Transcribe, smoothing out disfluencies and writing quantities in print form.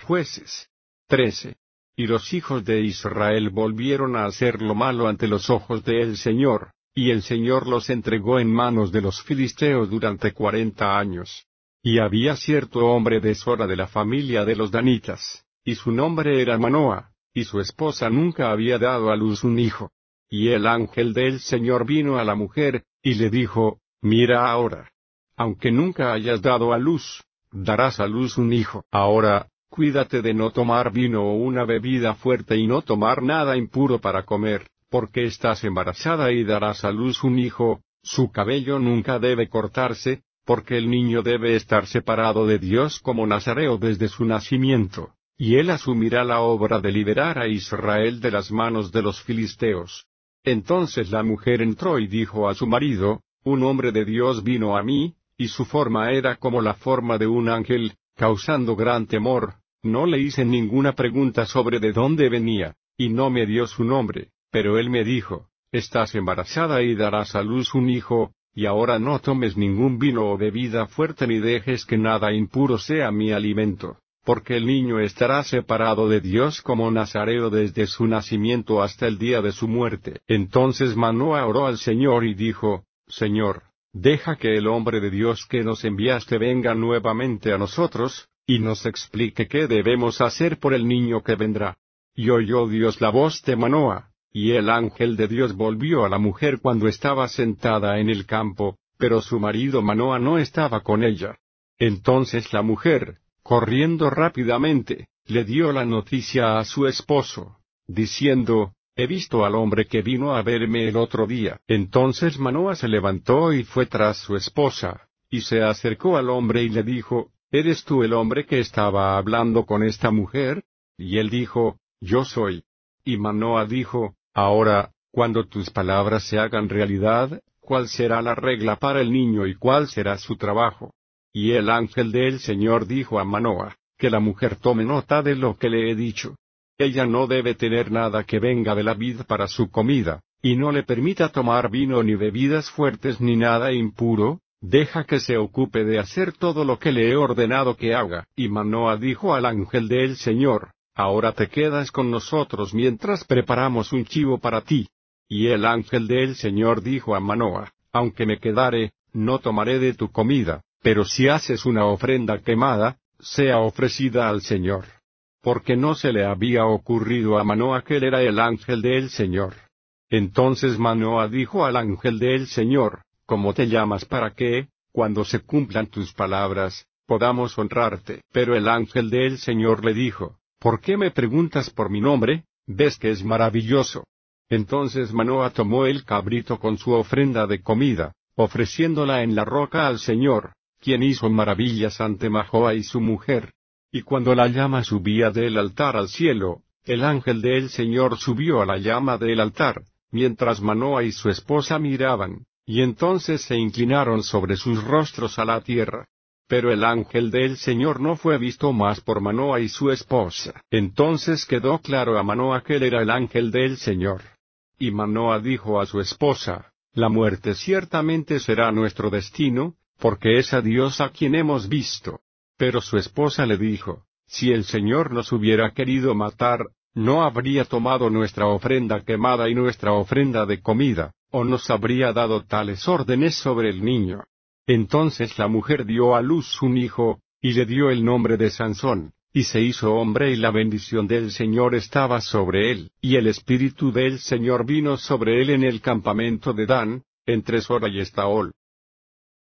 Jueces 13. Y los hijos de Israel volvieron a hacer lo malo ante los ojos del Señor, y el Señor los entregó en manos de los filisteos durante 40 años. Y había cierto hombre de Sora de la familia de los danitas, y su nombre era Manoa, y su esposa nunca había dado a luz un hijo. Y el ángel del Señor vino a la mujer, y le dijo, mira ahora. Aunque nunca hayas dado a luz, darás a luz un hijo. Ahora, cuídate de no tomar vino o una bebida fuerte y no tomar nada impuro para comer, porque estás embarazada y darás a luz un hijo. Su cabello nunca debe cortarse, porque el niño debe estar separado de Dios como nazareo desde su nacimiento, y él asumirá la obra de liberar a Israel de las manos de los filisteos. Entonces la mujer entró y dijo a su marido, un hombre de Dios vino a mí, y su forma era como la forma de un ángel, causando gran temor. No le hice ninguna pregunta sobre de dónde venía, y no me dio su nombre, pero él me dijo, estás embarazada y darás a luz un hijo, y ahora no tomes ningún vino o bebida fuerte ni dejes que nada impuro sea mi alimento, porque el niño estará separado de Dios como nazareo desde su nacimiento hasta el día de su muerte. Entonces Manoa oró al Señor y dijo, Señor, deja que el hombre de Dios que nos enviaste venga nuevamente a nosotros, y nos explique qué debemos hacer por el niño que vendrá. Y oyó Dios la voz de Manoa, y el ángel de Dios volvió a la mujer cuando estaba sentada en el campo, pero su marido Manoa no estaba con ella. Entonces la mujer, corriendo rápidamente, le dio la noticia a su esposo, diciendo, he visto al hombre que vino a verme el otro día. Entonces Manoa se levantó y fue tras su esposa, y se acercó al hombre y le dijo, ¿eres tú el hombre que estaba hablando con esta mujer? Y él dijo, yo soy. Y Manoa dijo, ahora, cuando tus palabras se hagan realidad, ¿cuál será la regla para el niño y cuál será su trabajo? Y el ángel del Señor dijo a Manoa, que la mujer tome nota de lo que le he dicho. Ella no debe tener nada que venga de la vid para su comida, y no le permita tomar vino ni bebidas fuertes ni nada impuro. Deja que se ocupe de hacer todo lo que le he ordenado que haga. Y Manoa dijo al ángel del Señor, ahora te quedas con nosotros mientras preparamos un chivo para ti. Y el ángel del Señor dijo a Manoa, aunque me quedare, no tomaré de tu comida, pero si haces una ofrenda quemada, sea ofrecida al Señor. Porque no se le había ocurrido a Manoa que él era el ángel del Señor. Entonces Manoa dijo al ángel del Señor, ¿cómo te llamas para que, cuando se cumplan tus palabras, podamos honrarte? Pero el ángel del Señor le dijo, ¿por qué me preguntas por mi nombre? ¿Ves que es maravilloso? Entonces Manoa tomó el cabrito con su ofrenda de comida, ofreciéndola en la roca al Señor, quien hizo maravillas ante Manoa y su mujer. Y cuando la llama subía del altar al cielo, el ángel del Señor subió a la llama del altar, mientras Manoa y su esposa miraban, y entonces se inclinaron sobre sus rostros a la tierra. Pero el ángel del Señor no fue visto más por Manoa y su esposa. Entonces quedó claro a Manoa que él era el ángel del Señor. Y Manoa dijo a su esposa, la muerte ciertamente será nuestro destino, porque es a Dios a quien hemos visto. Pero su esposa le dijo, si el Señor nos hubiera querido matar, no habría tomado nuestra ofrenda quemada y nuestra ofrenda de comida, o nos habría dado tales órdenes sobre el niño. Entonces la mujer dio a luz un hijo, y le dio el nombre de Sansón, y se hizo hombre y la bendición del Señor estaba sobre él, y el Espíritu del Señor vino sobre él en el campamento de Dan, entre Sora y Estaol.